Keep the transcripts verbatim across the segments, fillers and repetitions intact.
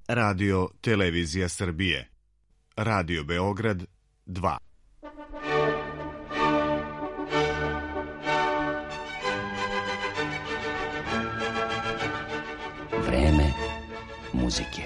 Radio Televizija Srbije. Radio Beograd dva. Vreme muzike.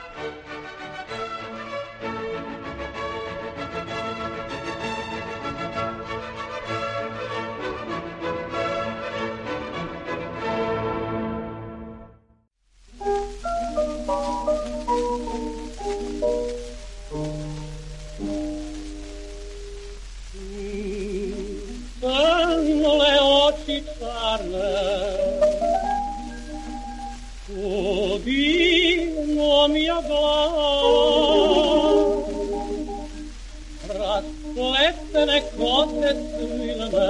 Raspletene kose silne,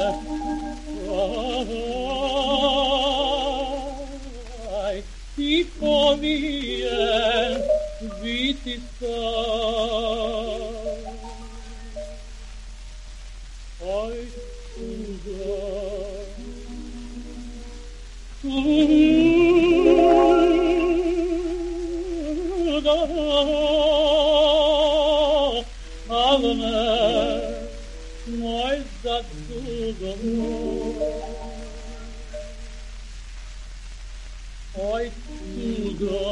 aj ti povijen biti sam. Aj tuga, tuga, ali ne, moj zadugo. Oj, tuga,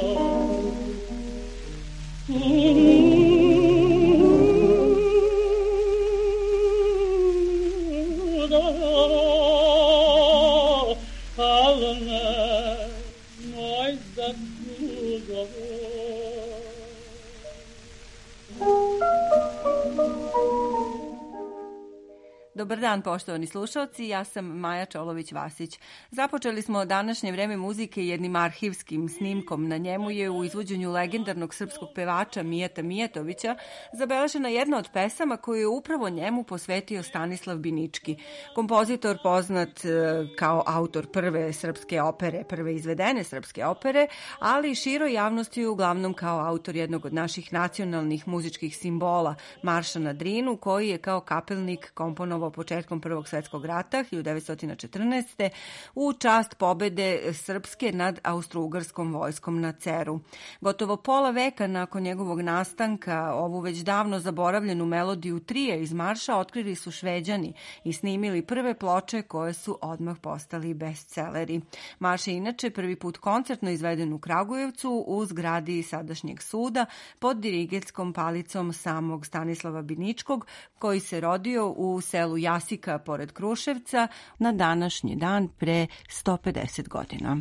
tuga, ali ne, moj zadugo. Dobar dan, poštovani slušalci, ja sam Maja Čolović-Vasić. Započeli smo današnje vreme muzike jednim arhivskim snimkom. Na njemu je u izvođenju legendarnog srpskog pevača Mijeta Mijatovića zabeležena jedna od pesama koju je upravo njemu posvetio Stanislav Binički, kompozitor poznat kao autor prve srpske opere, prve izvedene srpske opere, ali i široj javnosti uglavnom kao autor jednog od naših nacionalnih muzičkih simbola, Marša na Drinu, koji je kao kapelnik komponovao početkom Prvog svetskog rata hiljadu devetsto četrnaeste. u čast pobede Srpske nad austrougarskom vojskom na Ceru. Gotovo pola veka nakon njegovog nastanka ovu već davno zaboravljenu melodiju trija iz marša otkrili su Šveđani i snimili prve ploče koje su odmah postali bestseleri. Marš je inače prvi put koncertno izveden u Kragujevcu u zgradi sadašnjeg suda pod dirigetskom palicom samog Stanislava Biničkog, koji se rodio u selu Jasika pored Kruševca na današnji dan pre sto pedeset godina.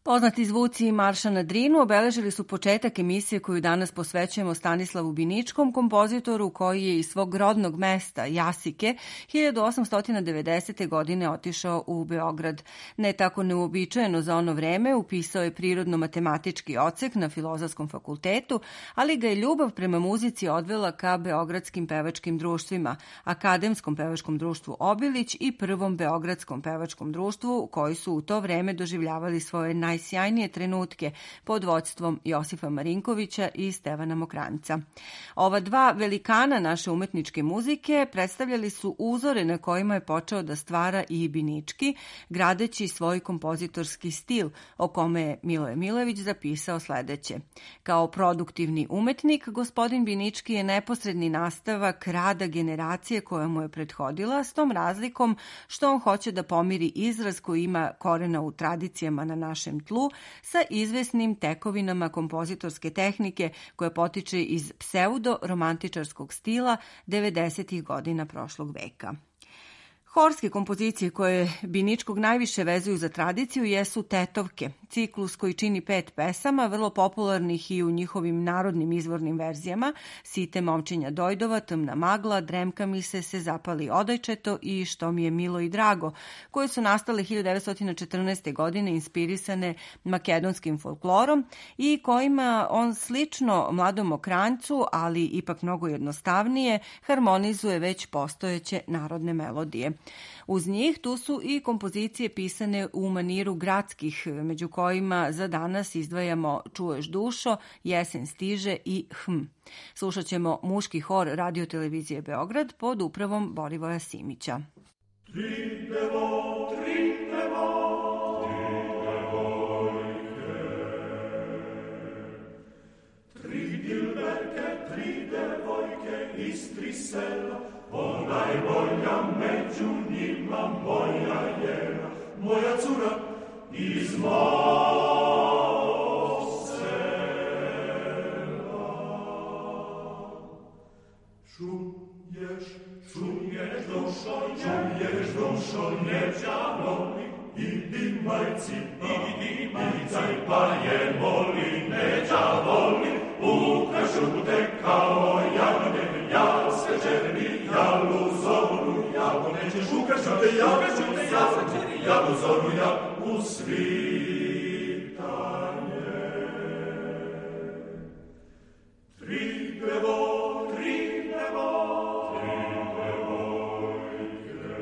Poznati zvuci Marša na Drinu obeležili su početak emisije koju danas posvećujemo Stanislavu Biničkom, kompozitoru koji je iz svog rodnog mesta, Jasike, hiljadu osamsto devedesete. godine otišao u Beograd. Ne tako neuobičajeno za ono vreme, upisao je prirodno-matematički odsek na Filozofskom fakultetu, ali ga je ljubav prema muzici odvela ka beogradskim pevačkim društvima, Akademskom pevačkom društvu Obilić i Prvom beogradskom pevačkom društvu, koji su u to vreme doživljavali svoje naj sjajnije trenutke pod vođstvom Josifa Marinkovića i Stevana Mokranjca. Ova dva velikana naše umetničke muzike predstavljali su uzore na kojima je počeo da stvara i Binički, gradeći svoj kompozitorski stil, o kome je Miloje Milojević zapisao sledeće. Kao produktivni umetnik, gospodin Binički je neposredni nastavak rada generacije koja mu je prethodila, s tom razlikom što on hoće da pomiri izraz koji ima korena u tradicijama na našem tlu sa izvesnim tekovinama kompozitorske tehnike koja potiče iz pseudo-romantičarskog stila devedesetih godina prošlog veka. Horske kompozicije koje Biničkog najviše vezuju za tradiciju jesu Tetovke, ciklus koji čini pet pesama, vrlo popularnih i u njihovim narodnim izvornim verzijama, Site momčinja Dojdova, Temna magla, Dremka mi se, Se zapali odajčeto i Što mi je milo i drago, koje su nastale hiljadu devetsto četrnaeste. godine inspirisane makedonskim folklorom i kojima on slično Mladom Mokranjcu, ali ipak mnogo jednostavnije, harmonizuje već postojeće narodne melodije. Uz njih tu su i kompozicije pisane u maniru gradskih, među kojima za danas izdvajamo Čuješ dušo, Jesen stiže i Hm. Slušat ćemo muški hor Radio televizije Beograd pod upravom Borivoja Simića. Tri devo, tri devo, tri devojke, tri dilberke, tri devojke iz tri sela, ponajbolja među njima moja je, moja cura iz mog sela. Čuješ, čuješ dušo, čuješ dušo, neđa voli, idi majci, idi majci, pa je moli, neđa voli, ukažu te kao jagode, ja se černi, ja luzoru, ja u neće šukažu te, ja se černi, ja luzoru, ja u svitanje. Tri devo, tri devo, tri devojke,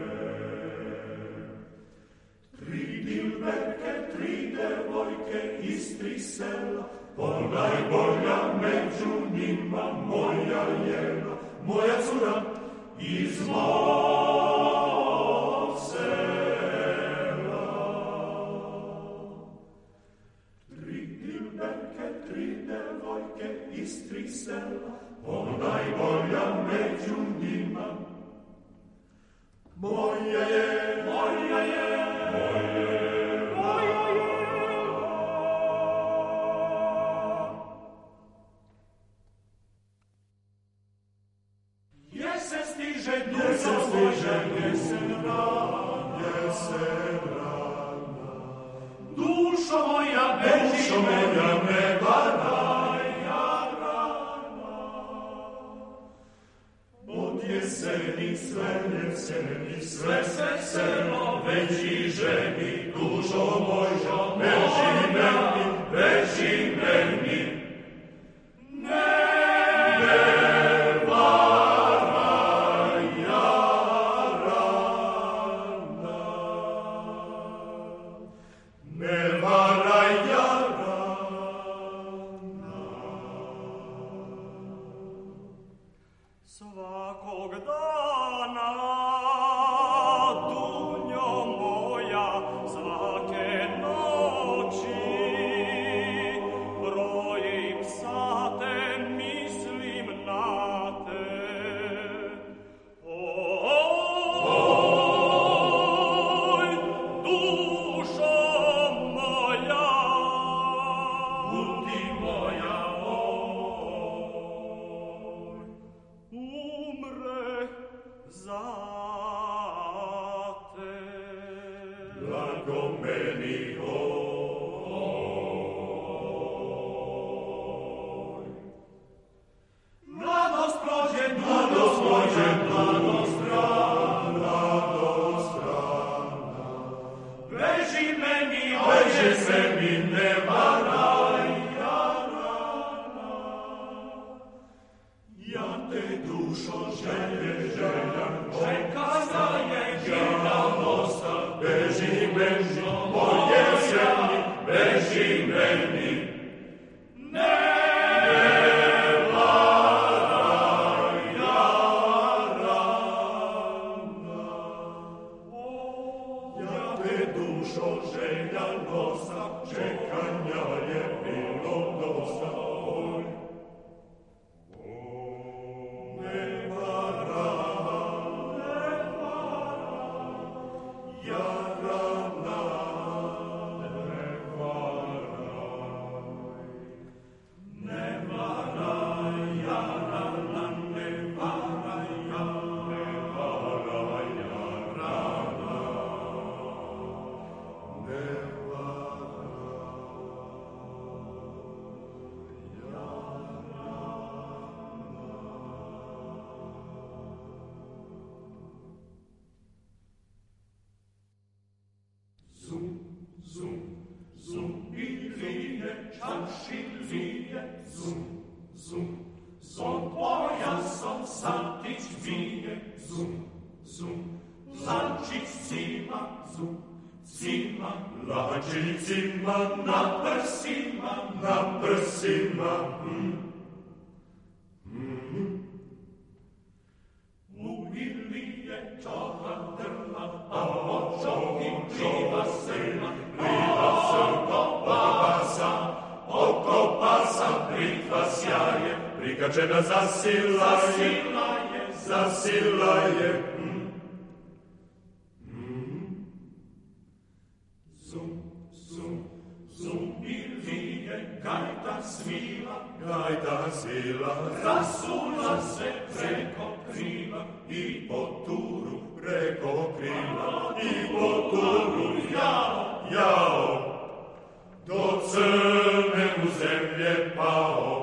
tri dilberke, tri devojke iz tri sela, ponajbolja među njima moja jela, moja cura iz mog sela. Tri dilberke, tri devojke iz tri sela, ponajbolja među njima moja je, moja je, moja je. Jesen stiže, jesen stiže, jesen rana, jesen rana. Dušo moja, dušo moja, ne varaj, rana. Od jeseni sve, jeseni sve se selo veći ženi, dušo moja, veći meni, veći meni. Ne, ne. Svakog dana, dunjo moja, svake noći, brojim sate, mislim na te. Oj, dušo moja, budi moja, oj, umre Prikačena zasilaje, zasilaje. Zum, zum, zum i vije, gajta svila, gajta svila. Rasula se preko krila i po turu preko krila i po turu jao, jao. Do crne mu zemlje pao.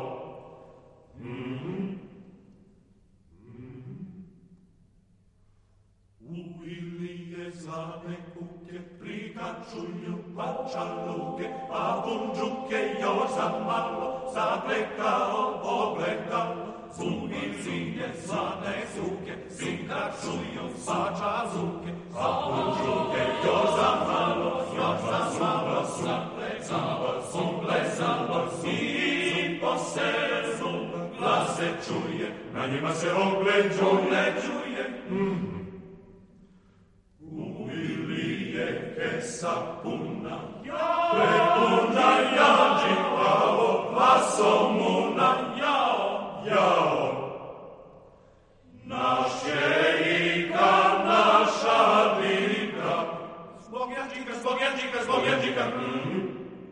U Ilije zlane kuke, prikačulju pačaluke, a bunđuke još za malo zaklekao ogledalo. U Ilije zlane kuke, prikačulju pačaluke, a bunđuke još za malo, još za malo zaklekao ogledalo. I po selu glas se čuje, na njima se ogleđuje. Mm. U Ilije kesa puna, prepuna jađi kao vasomuna, jao, jao. Naše ika, naša lika, zbog jađika, zbog jađika, zbog jađika. Mm.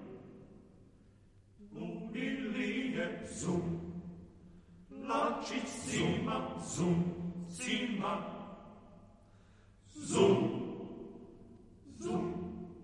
U Ilije zum, lačić zima, zum, zima, zum, zum.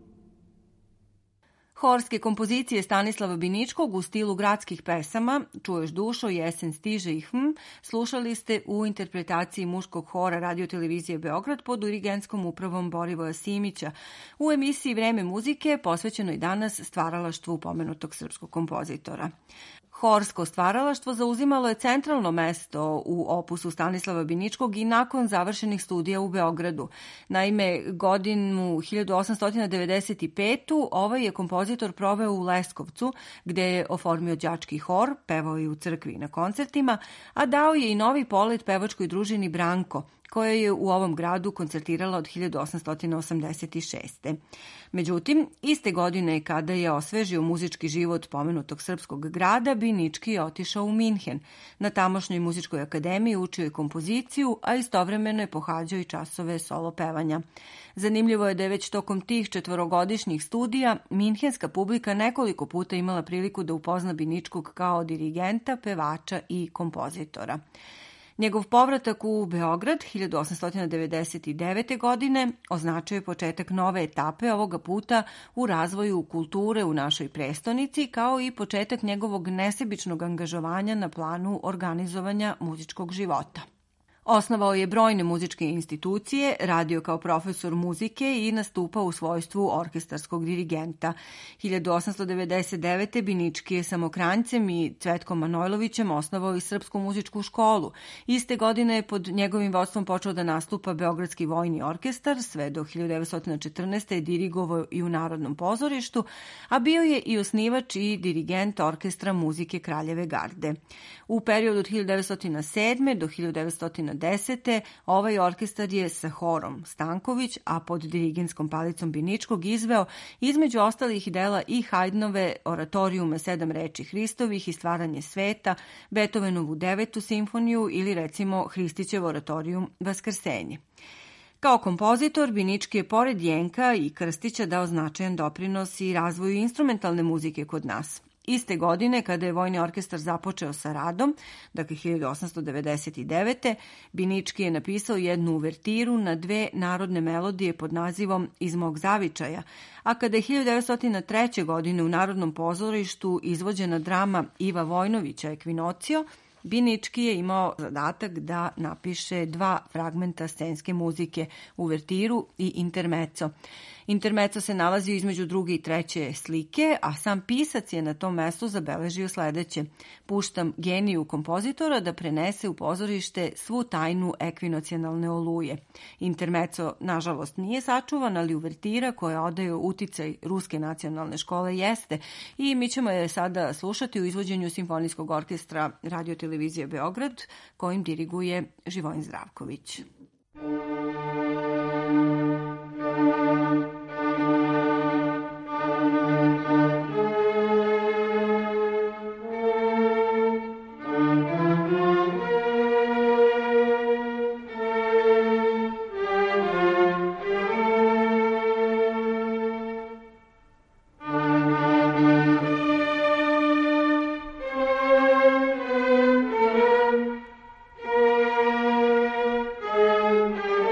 Horske kompozicije Stanislava Biničkog u stilu gradskih pesama Čuješ dušo, Jesen stiže i hm slušali ste u interpretaciji muškog hora Radio-televizije Beograd pod dirigentskom upravom Borivoja Simića u emisiji Vreme muzike posvećenoj danas stvaralaštvu pomenutog srpskog kompozitora. Horsko stvaralaštvo zauzimalo je centralno mesto u opusu Stanislava Biničkog i nakon završenih studija u Beogradu. Naime, godinu hiljadu osamsto devedeset pete. ovaj je kompozitor proveo u Leskovcu, gde je oformio đački hor, pevao je u crkvi i na koncertima, a dao je i novi polet pevačkoj družini Branko, koja je u ovom gradu koncertirala od hiljadu osamsto osamdeset šeste. Međutim, iste godine kada je osvežio muzički život pomenutog srpskog grada, Binički je otišao u Minhen. Na tamošnjoj muzičkoj akademiji učio je kompoziciju, a istovremeno je pohađao i časove solo pevanja. Zanimljivo je da je već tokom tih četvorogodišnjih studija minhenska publika nekoliko puta imala priliku da upozna Biničkog kao dirigenta, pevača i kompozitora. Njegov povratak u Beograd hiljadu osamsto devedeset devete. godine označio je početak nove etape, ovoga puta u razvoju kulture u našoj prestonici, kao i početak njegovog nesebičnog angažovanja na planu organizovanja muzičkog života. Osnovao je brojne muzičke institucije, radio kao profesor muzike i nastupao u svojstvu orkestarskog dirigenta. hiljadu osamsto devedeset devete. Binički je Samokranjcem i Cvetkom Manojlovićem osnovao i Srpsku muzičku školu. Iste godine je pod njegovim vodstvom počeo da nastupa Beogradski vojni orkestar, sve do hiljadu devetsto četrnaeste. je dirigovao i u Narodnom pozorištu, a bio je i osnivač i dirigent Orkestra muzike Kraljeve garde. U periodu od hiljadu devetsto sedme. do hiljadu devetsto desete. ovaj orkestar je sa horom Stanković, a pod dirigentskom palicom Biničkog izveo između ostalih dela i Haydnove oratorijume Sedam reči Hristovih i Stvaranje sveta, Beethovenovu Devetu simfoniju ili recimo Hristićev oratorijum Vaskrsenje. Kao kompozitor, Binički je pored Jenka i Krstića dao značajan doprinos i razvoju instrumentalne muzike kod nas. Iste godine, kada je Vojni orkestar započeo sa radom, dakle hiljadu osamsto devedeset devete. Binički je napisao jednu uvertiru na dve narodne melodije pod nazivom Iz mog zavičaja, a kada je hiljadu devetsto treće. godine u Narodnom pozorištu izvođena drama Iva Vojnovića Ekvinocio, Binički je imao zadatak da napiše dva fragmenta scenske muzike, uvertiru i intermeco. Intermeco se nalazio između druge i treće slike, a sam pisac je na tom mestu zabeležio sledeće: puštam geniju kompozitora da prenese u pozorište svu tajnu ekvinocionalne oluje. Intermeco, nažalost, nije sačuvan, ali uvertira koja odaje uticaj Ruske nacionalne škole jeste i mi ćemo je sada slušati u izvođenju Simfonijskog orkestra Radio televizije Beograd, kojim diriguje Živojin Zdravković. Thank you.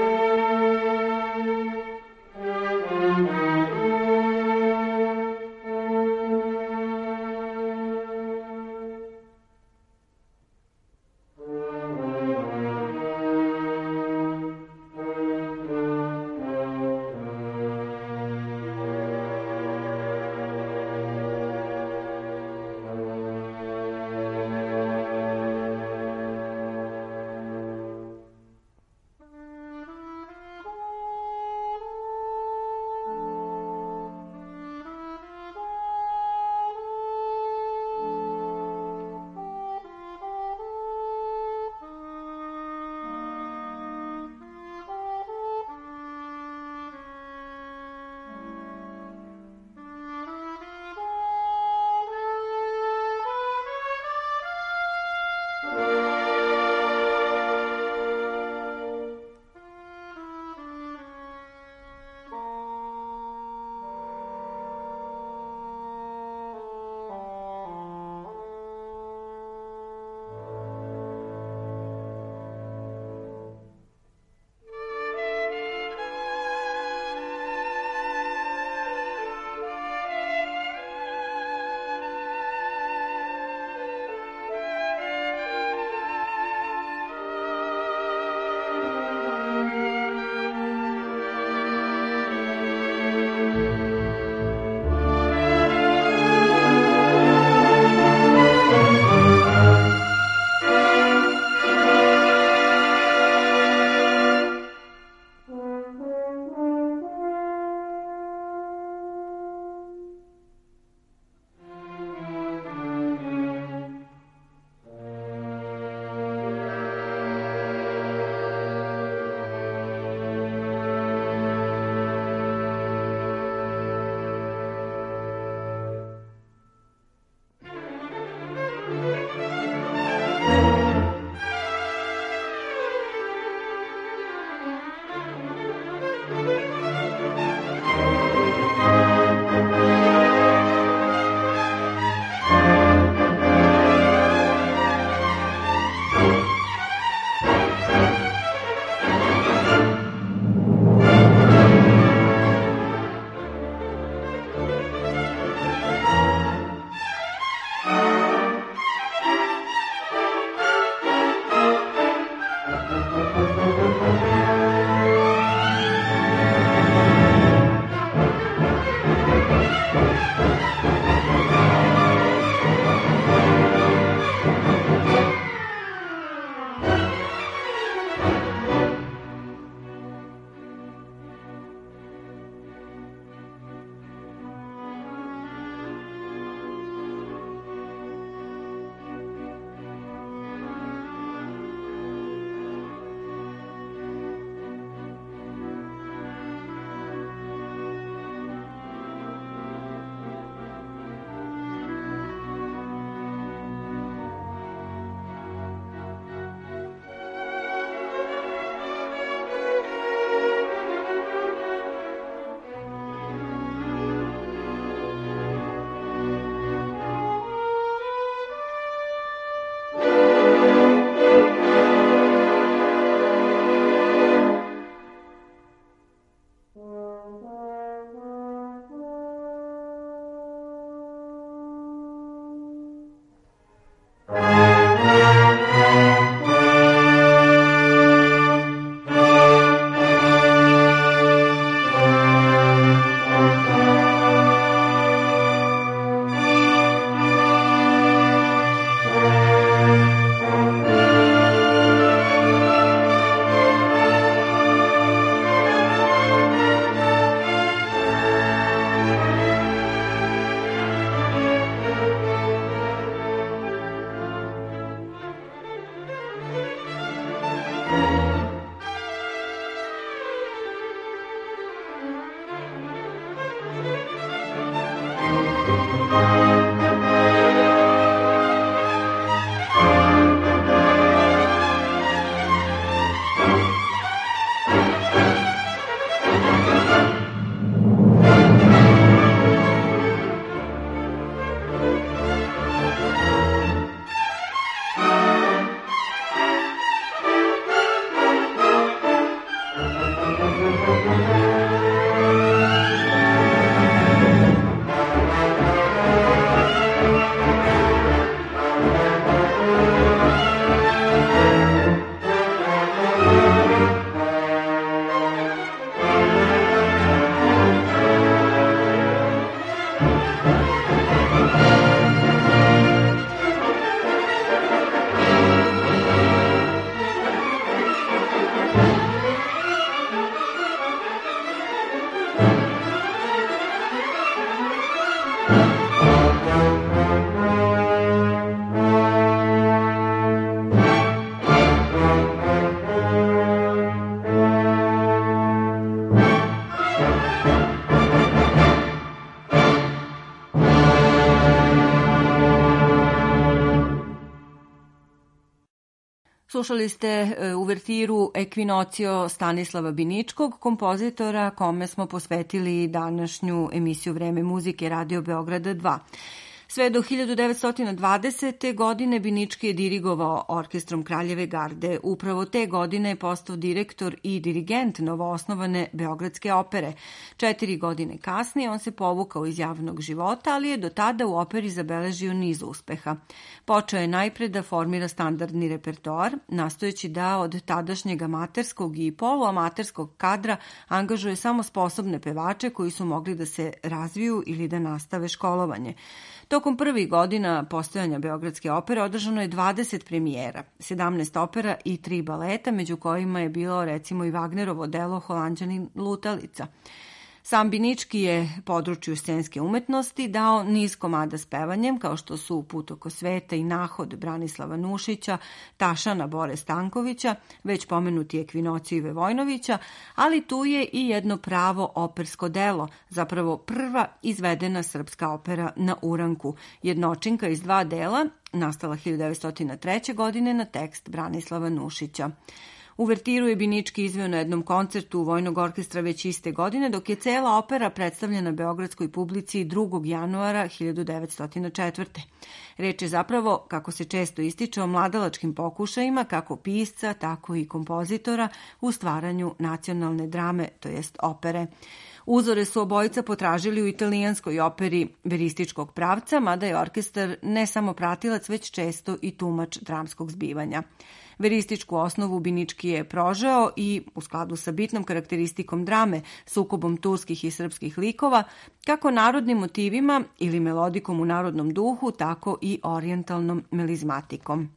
Slušali ste uvertiru Ekvinocio Stanislava Biničkog, kompozitora kome smo posvetili današnju emisiju Vreme muzike Radio Beograda dva. Sve do hiljadu devetsto dvadesete. godine Binički je dirigovao orkestrom Kraljeve garde. Upravo te godine je postao direktor i dirigent novoosnovane Beogradske opere. Četiri godine kasnije on se povukao iz javnog života, ali je do tada u operi zabeležio niz uspeha. Počeo je najpre da formira standardni repertoar, nastojeći da od tadašnjeg amaterskog i poluamaterskog kadra angažuje samo sposobne pevače koji su mogli da se razviju ili da nastave školovanje. Tokom prvih godina postojanja Beogradske opere održano je dvadeset premijera, sedamnaest opera i tri baleta, među kojima je bilo recimo i Wagnerovo delo Holanđanin Lutalica. Sam Binički je području scenske umetnosti dao niz komada s pevanjem, kao što su Put oko sveta i Nahod Branislava Nušića, Tašana Bore Stankovića, već pomenuti Ekvinocio Ive Vojnovića, ali tu je i jedno pravo opersko delo, zapravo prva izvedena srpska opera na uranku, jednočinka iz dva dela, nastala hiljadu devetsto treće. godine na tekst Branislava Nušića. Uvertiru je Binički izveo na jednom koncertu Vojnog orkestra već iste godine, dok je cela opera predstavljena beogradskoj publici drugog januara hiljadu devetsto četvrte. Reč je zapravo, kako se često ističe, o mladalačkim pokušajima kako pisca, tako i kompozitora u stvaranju nacionalne drame, to jest opere. Uzore su obojica potražili u italijanskoj operi verističkog pravca, mada je orkestar ne samo pratilac, već često i tumač dramskog zbivanja. Verističku osnovu Binički je prožeo i, u skladu sa bitnom karakteristikom drame, sukobom turskih i srpskih likova, kako narodnim motivima ili melodikom u narodnom duhu, tako i orijentalnom melizmatikom.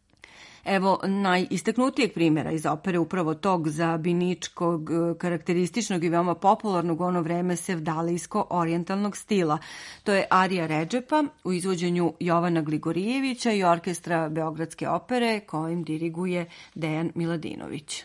Evo najistaknutijeg primjera iz opere upravo tog za Biničkog karakterističnog i veoma popularnog u ono vreme sevdalijsko-orijentalnog stila. To je arija Redžepa u izvođenju Jovana Gligorijevića i orkestra Beogradske opere kojim diriguje Dejan Miladinović.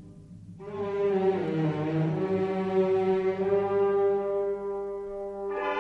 Oh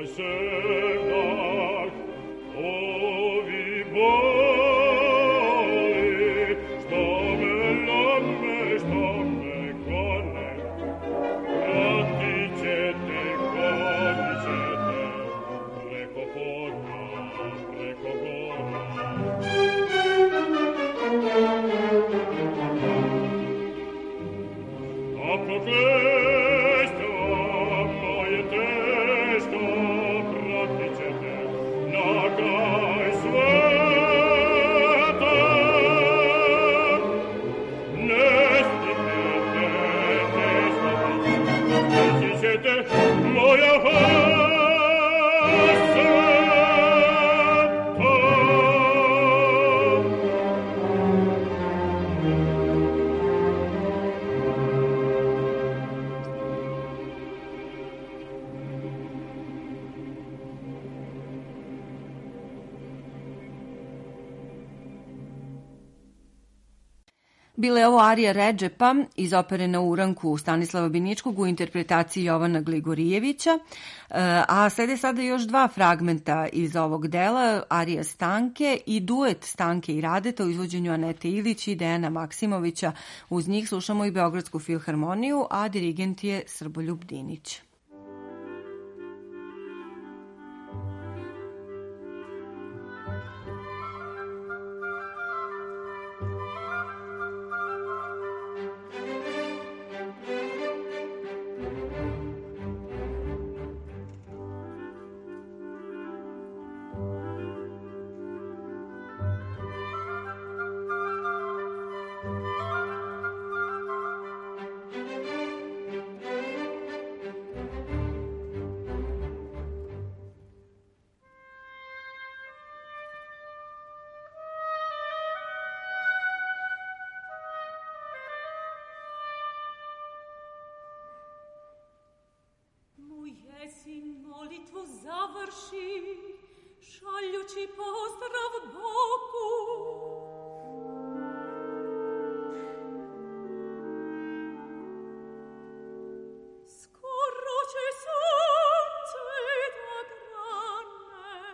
Bila je ovo arija Redžepa iz opere Na uranku Stanislava Biničkog u interpretaciji Jovana Gligorijevića, a slede sada još dva fragmenta iz ovog dela, arija Stanke i duet Stanke i Radeta u izvođenju Anete Ilić i Dejana Maksimovića. Uz njih slušamo i Beogradsku filharmoniju, a dirigent je Srboljub Dinić. Jesin molitvu završi, šaljući pozdrav Bogu. Skoro će sunce da grane.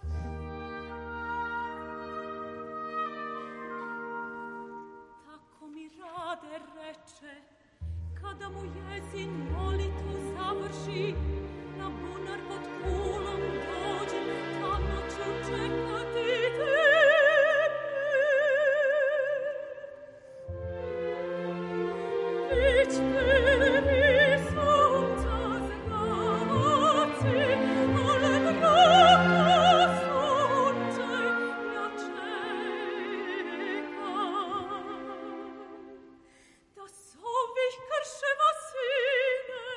Tako mi Rade reče, kada mu Jesin molitvu završi, na bunar pod kulom dođe, tamo ću čekati tebe. Ličkeri sunca zraci, ale drago sunce ja čekam. Da s ovih krševa sine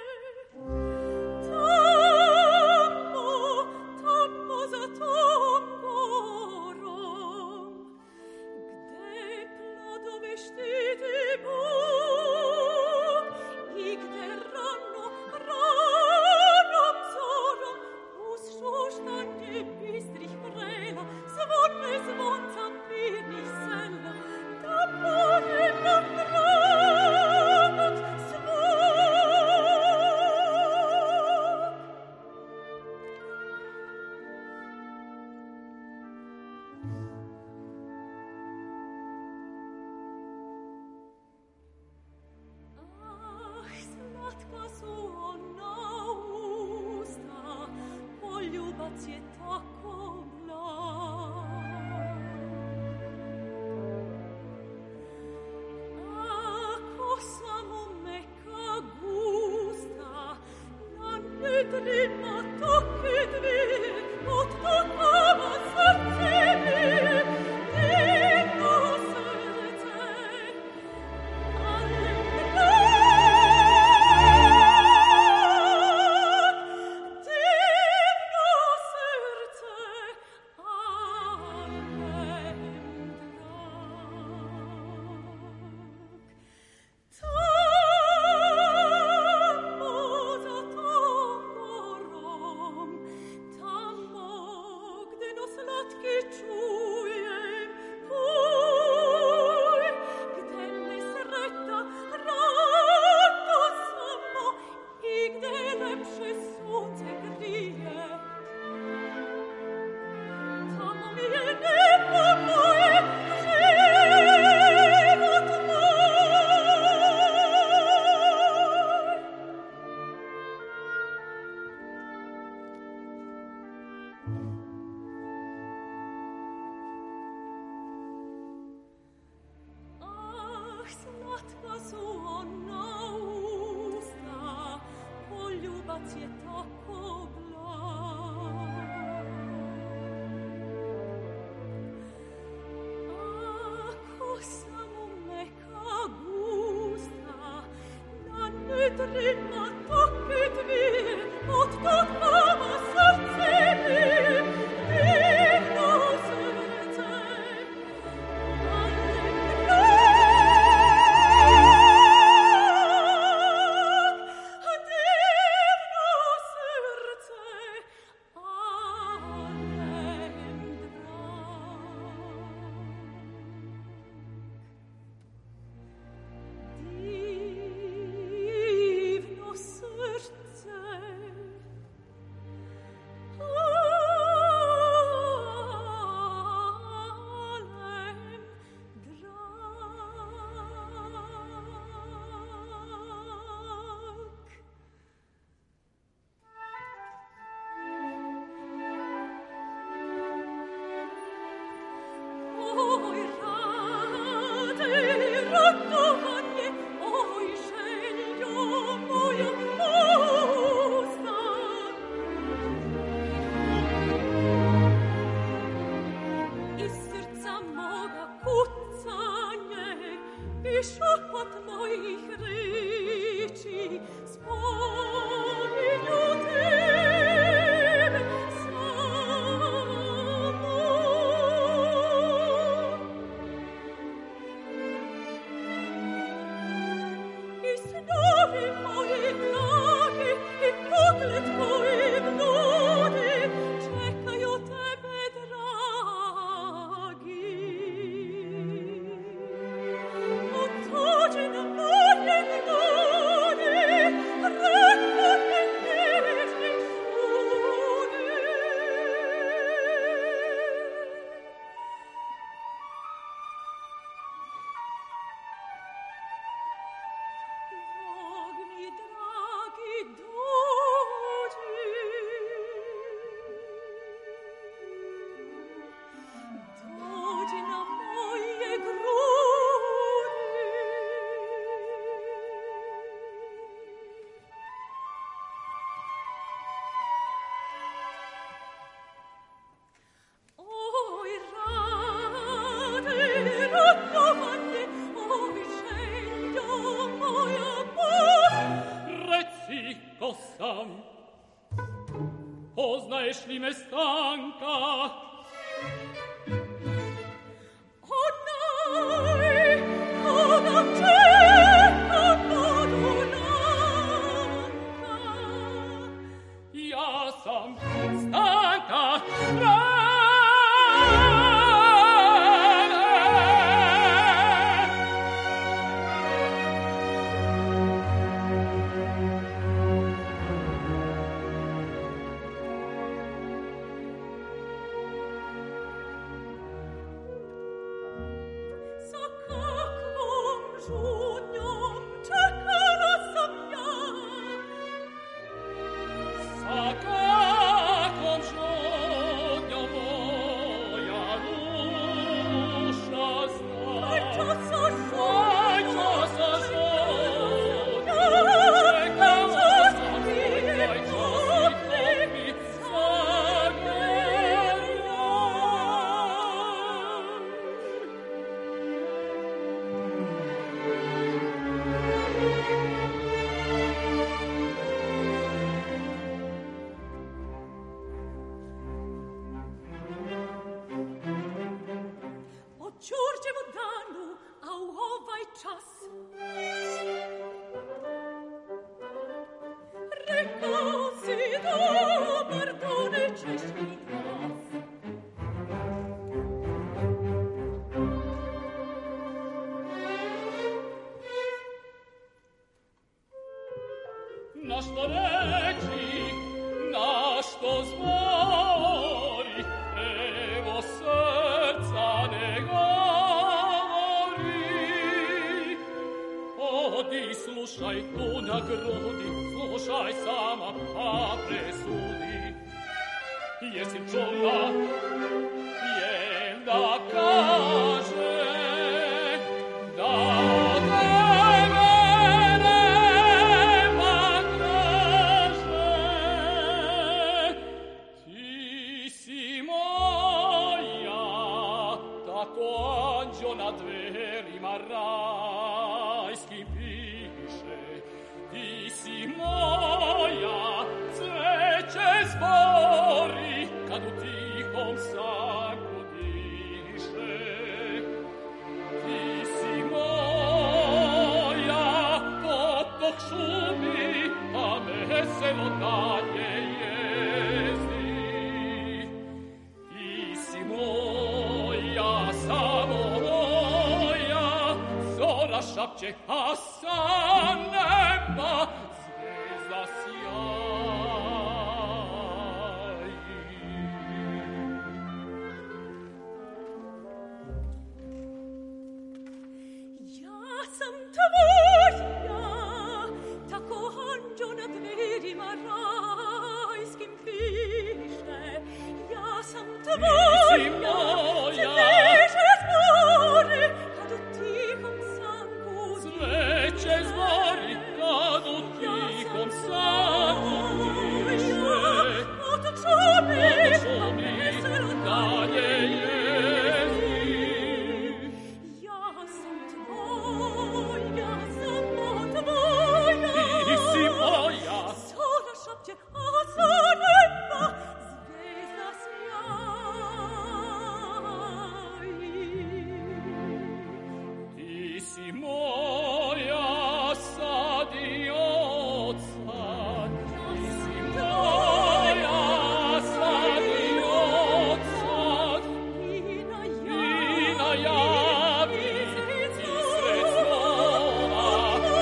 sunce grije. Na dverima rajskim piše, ti si moja, cveće zbori, kad u tihom sanku diše. Ti si moja, potok šumi, a veselo dalje jezdi. Ti si moja, samo moja, zora šapće, a sa neba zvezda sjaji. Ja sam tvoja, tako anđeo na dverima rajskim piše. Ja sam tvoja, Ti si moja, cveće zbori, kad u tihom sanku cveće zbori, kad u tihom sanku diše. Otok šumi, Šumi, veselo dalje jezdi. Ja sam tvoja, samo tvoja. Ti si moja, Zora šapće, a sa neba zvezda sjaji. ti si moja sad i odsad. Ti si moja sad i odsad. I na I najavi ti sred snova.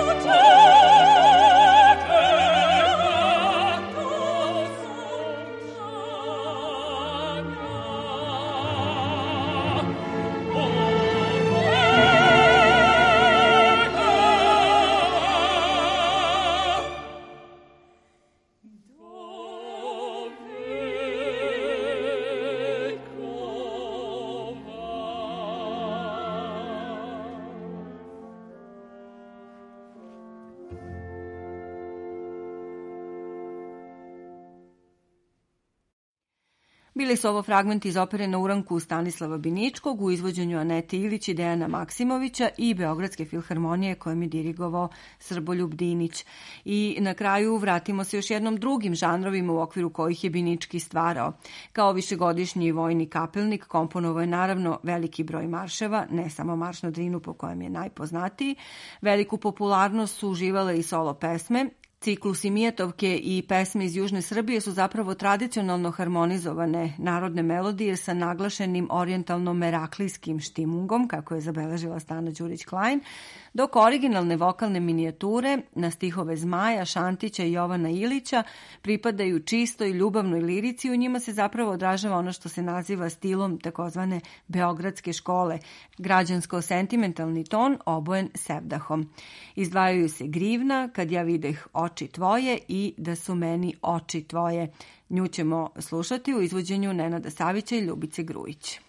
Bili su ovo fragmenti iz opere Na uranku Stanislava Biničkog u izvođenju Anete Ilić i Dejana Maksimovića i Beogradske filharmonije kojom je dirigovao Srboljub Dinić. I na kraju vratimo se još jednom drugim žanrovima u okviru kojih je Binički stvarao. Kao višegodišnji vojni kapelnik komponovao je naravno veliki broj marševa, ne samo marš na Drinu po kojem je najpoznatiji. Veliku popularnost su uživale i solo pesme. Ciklusi Mijetovke i pesme iz Južne Srbije su zapravo tradicionalno harmonizovane narodne melodije sa naglašenim orijentalno-meraklijskim štimungom, kako je zabeležila Stana Đurić-Klein, dok originalne vokalne minijature na stihove Zmaja, Šantića i Jovana Ilića pripadaju čistoj ljubavnoj lirici. U njima se zapravo odražava ono što se naziva stilom takozvane beogradske škole, građansko-sentimentalni ton obojen sevdahom. Izdvajaju se Grivna, Kad ja videh oči tvoje i Da su meni oči tvoje. Nju ćemo slušati u izvođenju Nenada Savića i Ljubice Grujić.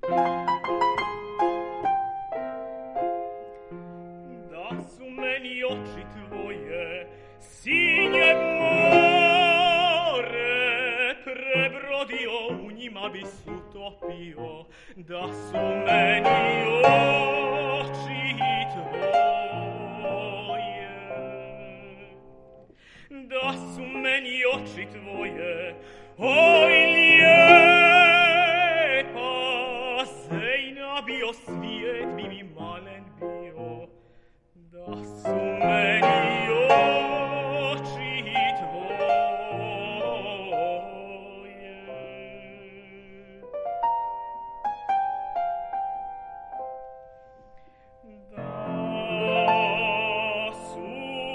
Da su meni oči tvoje, sinje more, prebrodio, u njima bi se utopio. Da su meni oči tvoje, da su meni oči tvoje, oj lijepa, Zejna bio svijet, bi mi malen bio. Da su meni oči tvoje. Da su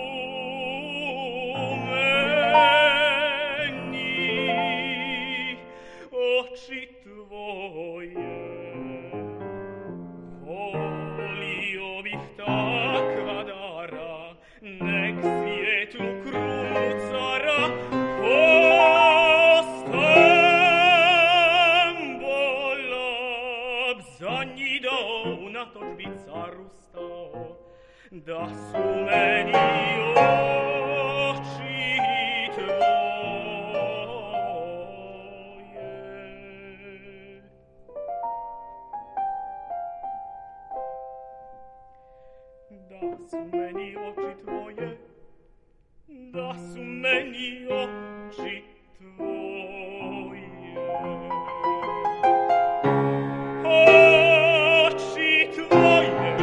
meni oči tvoje. Volio bih takva dara, nek svijetu krunu cara postambola, za njih da unatoč bi caru stao. Da su meni oči tvoje. Da su meni oči tvoje, da su meni oči tvoje. Oči tvoje.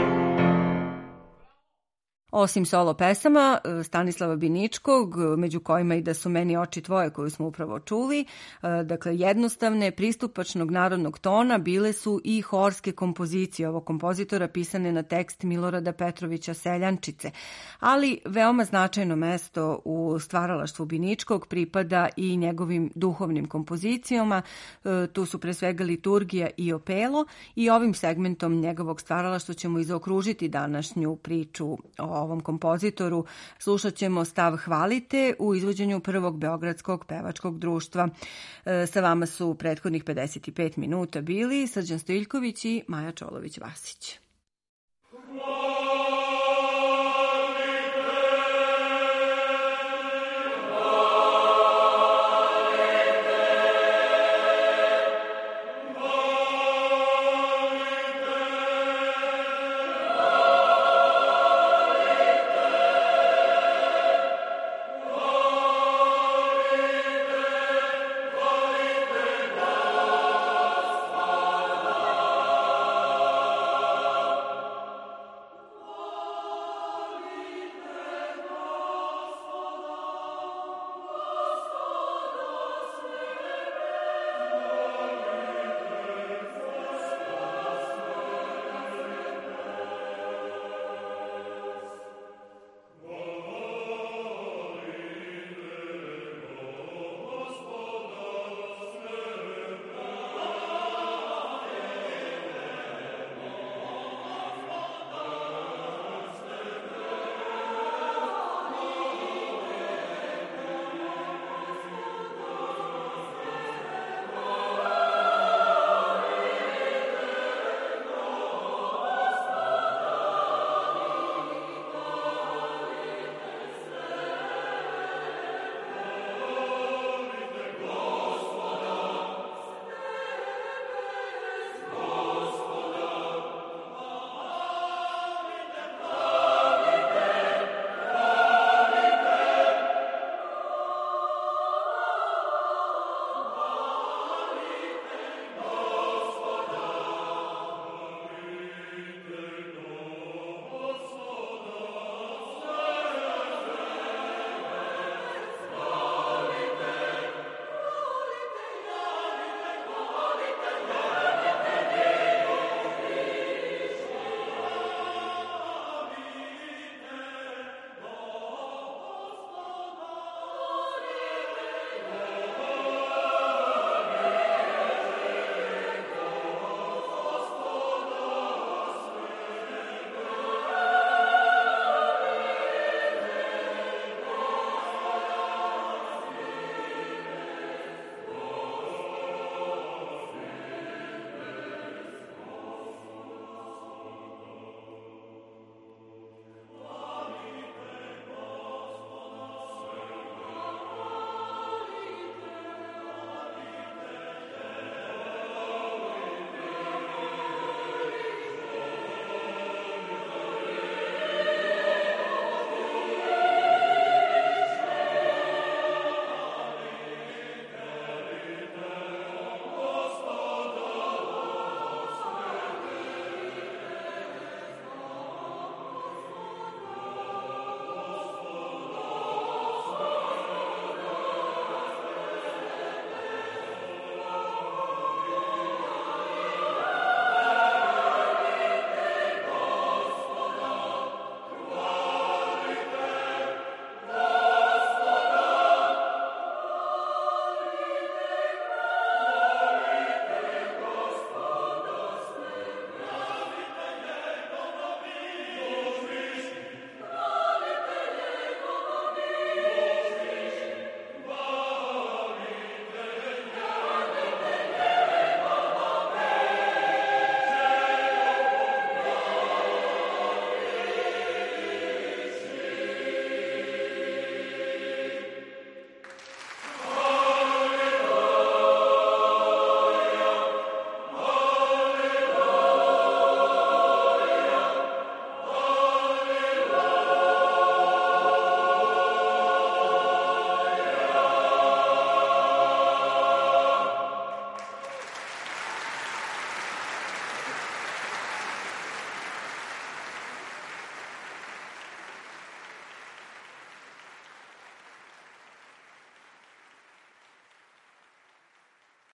Osim solo pesama Stanislava Biničkog, među kojima i Da su meni oči tvoje koju smo upravo čuli, dakle jednostavne, pristupačnog narodnog tona, bile su i horske kompozicije ovog kompozitora pisane na tekst Milorada Petrovića Seljančice. Ali veoma značajno mesto u stvaralaštvu Biničkog pripada i njegovim duhovnim kompozicijama. Tu su pre svega liturgija i opelo i ovim segmentom njegovog stvaralaštva ćemo izaokružiti današnju priču o ovom kompozitoru. Slušat ćemo Stav hvalite u izvođenju Prvog beogradskog pevačkog društva. E, sa vama su prethodnih pedeset pet minuta bili Srđan Stojiljković i Maja Čolović-Vasić.